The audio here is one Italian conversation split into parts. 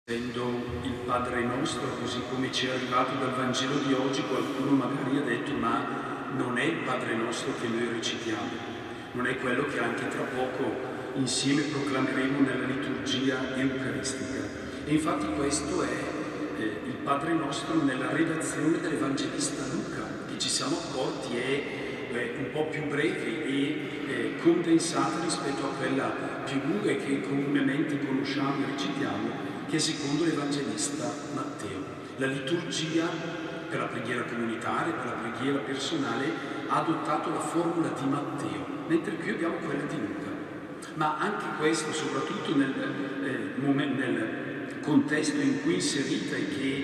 Essendo il Padre nostro, così come ci è arrivato dal Vangelo di oggi, qualcuno magari ha detto: ma non è il Padre nostro che noi recitiamo, non è quello che anche tra poco insieme proclameremo nella liturgia eucaristica. E infatti questo è il Padre nostro nella redazione dell'Evangelista Luca, che ci siamo accorti è un po' più breve e condensata rispetto a quella più lunga e che comunemente conosciamo e recitiamo, che è secondo l'Evangelista Matteo. La liturgia per la preghiera comunitaria, per la preghiera personale, ha adottato la formula di Matteo, mentre qui abbiamo quella di Luca. Ma anche questo, soprattutto nel contesto in cui è inserita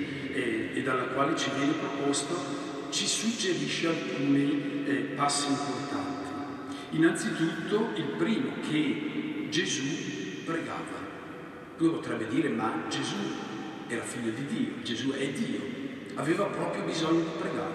e dalla quale ci viene proposto, ci suggerisce alcuni passi importanti. Innanzitutto, il primo, che Gesù pregava. Uno potrebbe dire: ma Gesù era figlio di Dio, Gesù è Dio, aveva proprio bisogno di pregare.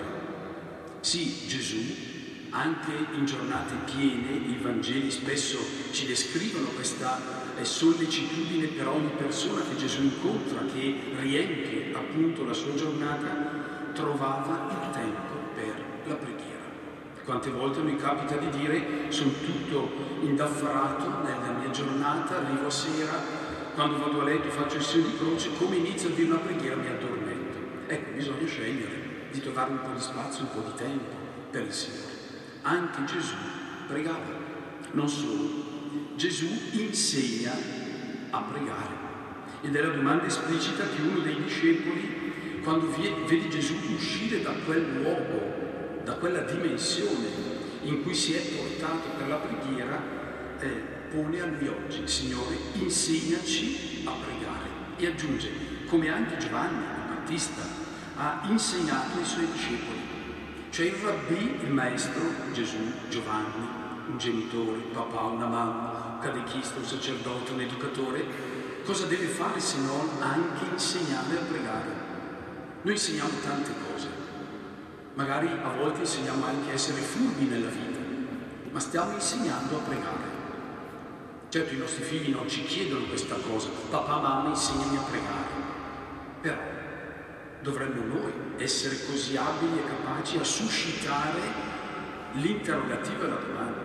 Sì, Gesù, anche in giornate piene, i Vangeli spesso ci descrivono questa sollecitudine per ogni persona che Gesù incontra, che riempie appunto la sua giornata, trovava il tempo per la preghiera. Quante volte mi capita di dire: sono tutto indaffarato nella mia giornata, arrivo a sera, quando vado a letto faccio il segno di croce, come inizio a dire una preghiera mi addormento. Ecco, bisogna scegliere di trovare un po' di spazio, un po' di tempo per il Signore. Anche Gesù pregava. Non solo, Gesù insegna a pregare. Ed è la domanda esplicita che uno dei discepoli, quando vede Gesù uscire da quel luogo, da quella dimensione in cui si è portato per la preghiera, pone a lui oggi: Signore, insegnaci a pregare. E aggiunge, come anche Giovanni Battista ha insegnato ai suoi discepoli. Cioè il rabbì, il maestro, Gesù, Giovanni, un genitore, un papà, una mamma, un catechista, un sacerdote, un educatore, cosa deve fare se non anche insegnare a pregare? Noi insegniamo tante cose, magari a volte insegniamo anche a essere furbi nella vita, ma stiamo insegnando a pregare. Certo, i nostri figli non ci chiedono questa cosa: papà, mamma, insegnami a pregare. Però dovremmo noi essere così abili e capaci a suscitare l'interrogativo e la domanda.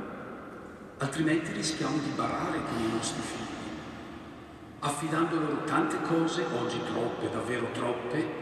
Altrimenti rischiamo di barare con i nostri figli, affidando loro tante cose, oggi troppe, davvero troppe,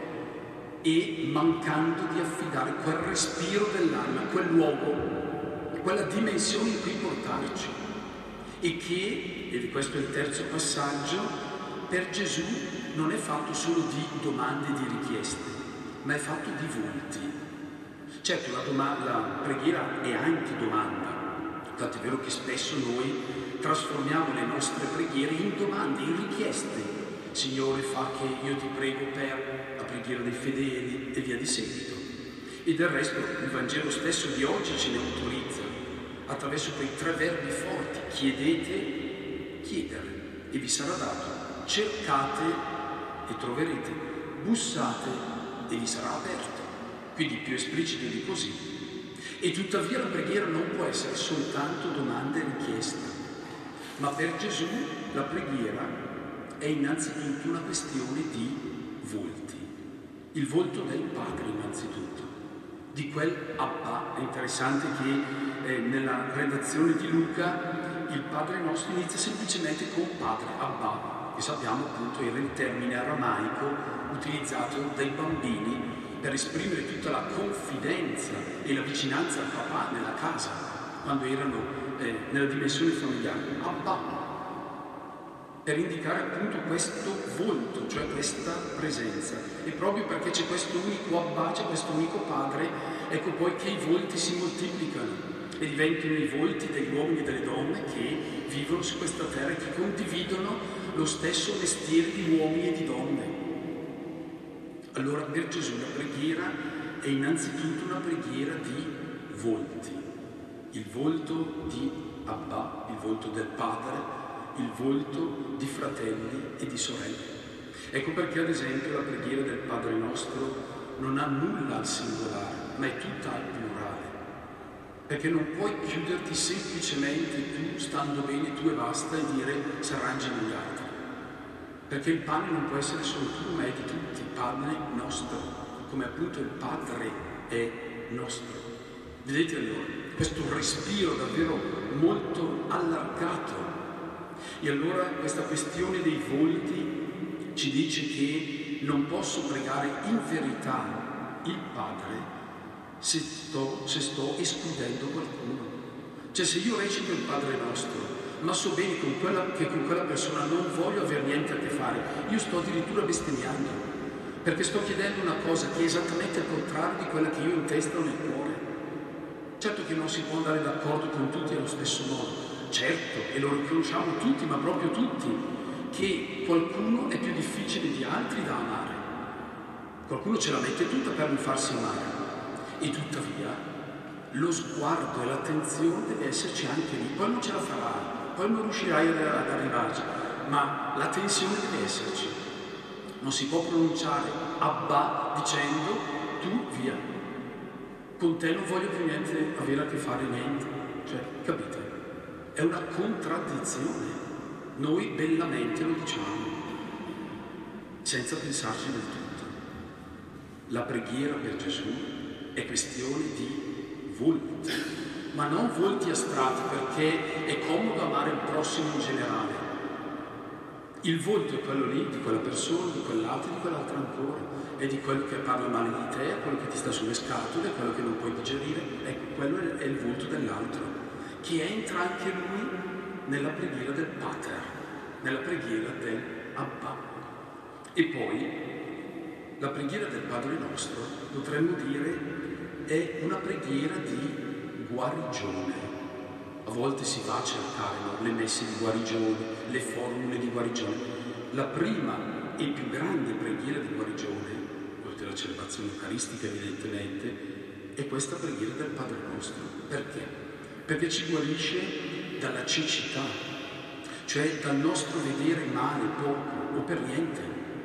e mancando di affidare quel respiro dell'anima, quel luogo, quella dimensione in cui portarci. E che, e questo è il terzo passaggio, per Gesù non è fatto solo di domande e di richieste, ma è fatto di volti. Certo, la preghiera è anche domanda, infatti è vero che spesso noi trasformiamo le nostre preghiere in domande, in richieste. Signore, fa che io ti prego per la preghiera dei fedeli e via di seguito. E del resto il Vangelo stesso di oggi ce ne autorizza, attraverso quei tre verbi forti: chiedete, chiedere e vi sarà dato, cercate e troverete, bussate e vi sarà aperto. Quindi più esplicito di così. E tuttavia la preghiera non può essere soltanto domanda e richiesta, ma per Gesù la preghiera è innanzitutto una questione di volti. Il volto del Padre innanzitutto, di quel Abba. È interessante che nella redazione di Luca il Padre nostro inizia semplicemente con Padre, Abba, che sappiamo appunto era il termine aramaico utilizzato dai bambini per esprimere tutta la confidenza e la vicinanza al papà nella casa, quando erano nella dimensione familiare. Abba, per indicare appunto questo volto, cioè questa presenza. E proprio perché c'è questo unico Abba, c'è questo unico Padre, ecco poi che i volti si moltiplicano e diventano i volti degli uomini e delle donne che vivono su questa terra e che condividono lo stesso mestiere di uomini e di donne. Allora per Gesù la preghiera è innanzitutto una preghiera di volti. Il volto di Abba, il volto del Padre, il volto di fratelli e di sorelle. Ecco perché ad esempio la preghiera del Padre nostro non ha nulla al singolare, ma è tutta al plurale. Perché non puoi chiuderti semplicemente tu, stando bene tu e basta, e dire s'arrangino gli altri. perché il pane non può essere solo tuo, ma è di tutti, pane nostro, come appunto il Padre è nostro. Vedete allora, questo respiro davvero molto allargato. E allora questa questione dei volti ci dice che non posso pregare in verità il Padre se sto escludendo qualcuno. Cioè, se io recito il Padre nostro, ma so bene che con quella persona non voglio avere niente a che fare, io sto addirittura bestemmiando, perché sto chiedendo una cosa che è esattamente il contrario di quella che io in testa ho nel cuore. Certo che non si può andare d'accordo con tutti allo stesso modo, certo, e lo riconosciamo tutti, ma proprio tutti, che qualcuno è più difficile di altri da amare. Qualcuno ce la mette tutta per non farsi amare, e tuttavia lo sguardo e l'attenzione deve esserci anche lì. Poi non ce la farai, poi non riuscirai ad arrivarci, ma la tensione deve esserci. Non si può pronunciare Abba dicendo tu via, con te non voglio più niente avere a che fare, niente. Cioè, capite? È una contraddizione. Noi bellamente lo diciamo, senza pensarci del tutto. La preghiera per Gesù è questione di volti, ma non volti astratti, perché è comodo amare il prossimo in generale. Il volto è quello lì, di quella persona, di quell'altro, di quell'altro ancora, è di quello che parla male di te, è quello che ti sta sulle scatole, è quello che non puoi digerire. Ecco, quello è il volto dell'altro, che entra anche lui nella preghiera del Pater, nella preghiera del Abba. E poi la preghiera del Padre nostro, potremmo dire, è una preghiera di guarigione. A volte si va a cercare, no? Le messe di guarigione, le formule di guarigione. La prima e più grande preghiera di guarigione, oltre alla celebrazione eucaristica evidentemente, è questa preghiera del Padre nostro. Perché? Perché ci guarisce dalla cecità, cioè dal nostro vedere male, poco o per niente.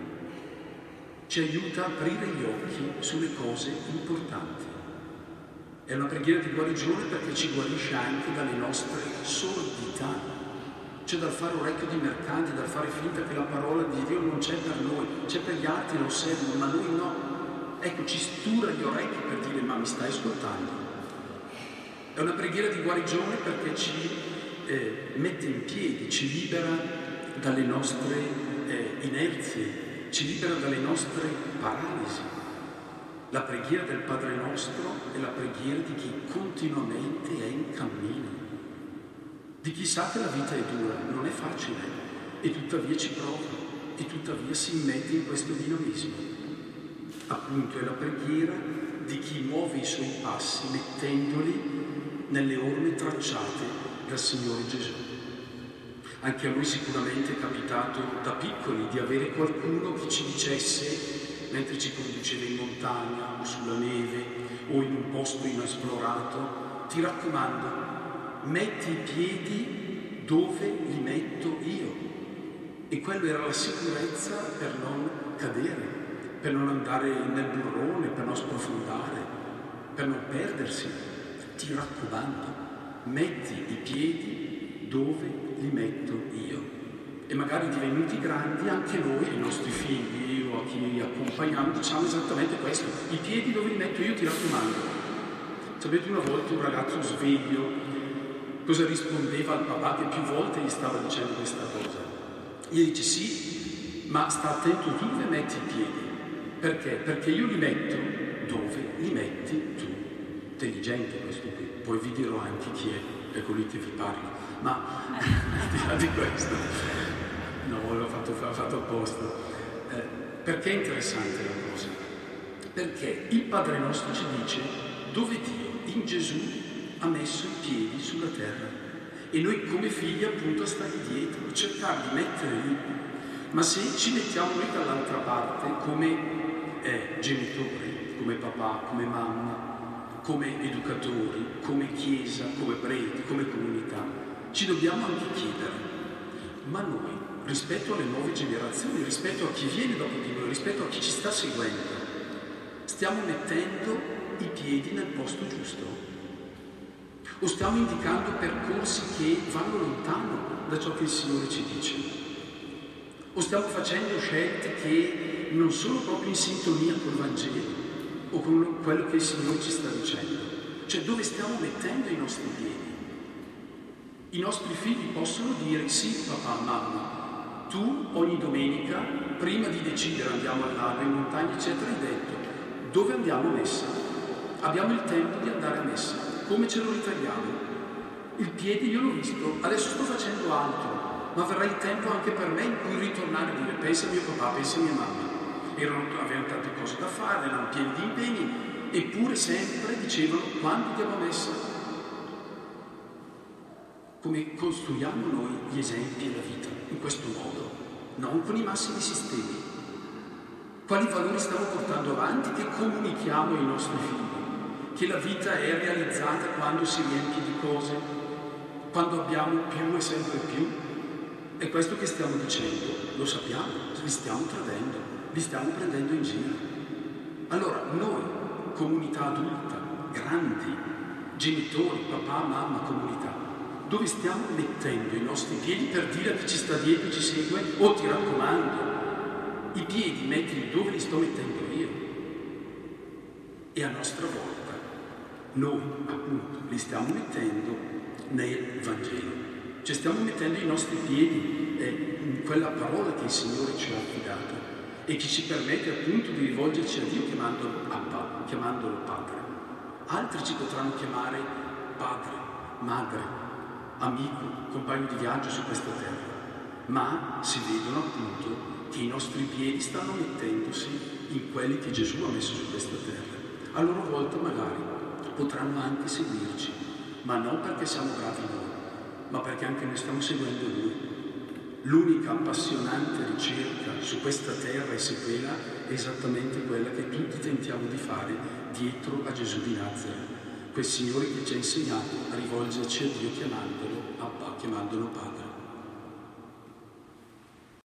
Ci aiuta a aprire gli occhi sulle cose importanti. È una preghiera di guarigione perché ci guarisce anche dalle nostre sordità, cioè dal fare orecchio di mercante, dal fare finta che la parola di Dio non c'è per noi, c'è per gli altri, lo osservano, ma noi no. Ecco, ci stura gli orecchi per dire: ma mi stai ascoltando? È una preghiera di guarigione perché ci mette in piedi, ci libera dalle nostre inerzie, ci libera dalle nostre paralisi. La preghiera del Padre nostro è la preghiera di chi continuamente è in cammino, di chi sa che la vita è dura, non è facile, e tuttavia ci prova, e tuttavia si immette in questo dinamismo. Appunto è la preghiera di chi muove i suoi passi mettendoli nelle orme tracciate dal Signore Gesù. Anche a noi sicuramente è capitato da piccoli di avere qualcuno che ci dicesse, mentre ci conduceva in montagna o sulla neve o in un posto inesplorato: ti raccomando, metti i piedi dove li metto io. E quello era la sicurezza per non cadere, per non andare nel burrone, per non sprofondare, per non perdersi. Ti raccomando, metti i piedi dove li metto io. E magari divenuti grandi anche noi, i nostri figli o a chi accompagniamo, diciamo esattamente questo: i piedi dove li metto io, ti raccomando. Sapete, una volta un ragazzo sveglio cosa rispondeva al papà che più volte gli stava dicendo questa cosa? Gli dice: sì, ma sta attento tu dove metti i piedi. Perché? Perché io li metto dove li metti tu. Intelligente questo qui. Poi vi dirò anche chi è colui che vi parla. Ma al di là di questo, no, l'ho fatto apposta. Perché è interessante la cosa? Perché il Padre nostro ci dice dove Dio in Gesù ha messo i piedi sulla terra, e noi come figli appunto a stare dietro, a cercare di mettere lì. Ma se ci mettiamo noi dall'altra parte come genitori, come papà, come mamma, come educatori, come chiesa, come preti, come comunità, ci dobbiamo anche chiedere: ma noi, rispetto alle nuove generazioni, rispetto a chi viene dopo di noi, rispetto a chi ci sta seguendo, stiamo mettendo i piedi nel posto giusto? O stiamo indicando percorsi che vanno lontano da ciò che il Signore ci dice? O stiamo facendo scelte che non sono proprio in sintonia col Vangelo o con quello che il Signore ci sta dicendo? Cioè, dove stiamo mettendo i nostri piedi? I nostri figli possono dire: sì, papà, mamma, tu ogni domenica, prima di decidere andiamo al lago, in montagna, eccetera, hai detto: dove andiamo a messa? Abbiamo il tempo di andare a messa. Come ce lo ritagliamo? Il piede io l'ho visto, adesso sto facendo altro, ma verrà il tempo anche per me in cui ritornare a dire: pensa a mio papà, pensa a mia mamma. Avevano tante cose da fare, erano pieni di impegni, eppure sempre dicevano: quando andiamo a messa? Come costruiamo noi gli esempi e la vita? In questo modo, non con i massimi sistemi. Quali valori stiamo portando avanti che comunichiamo ai nostri figli? Che la vita è realizzata quando si riempie di cose, quando abbiamo più e sempre più? È questo che stiamo dicendo, lo sappiamo, li stiamo tradendo, li stiamo prendendo in giro. Allora noi, comunità adulta, grandi, genitori, papà, mamma, comunità, dove stiamo mettendo i nostri piedi per dire a chi ci sta dietro, ci segue: oh, ti raccomando, i piedi mettili dove li sto mettendo io. E a nostra volta noi appunto li stiamo mettendo nel Vangelo, cioè stiamo mettendo i nostri piedi in quella parola che il Signore ci ha affidato e che ci permette appunto di rivolgerci a Dio chiamandolo Abba, chiamandolo Padre. Altri ci potranno chiamare padre, madre, amico, compagno di viaggio su questa terra, ma si vedono appunto che i nostri piedi stanno mettendosi in quelli che Gesù ha messo su questa terra. A loro volta magari potranno anche seguirci, ma non perché siamo bravi noi, ma perché anche noi stiamo seguendo Lui. L'unica appassionante ricerca su questa terra e sequela è esattamente quella che tutti tentiamo di fare dietro a Gesù di Nazareth, quel Signore che ci ha insegnato a rivolgerci a Dio chiamandolo Abba, chiamandolo Padre.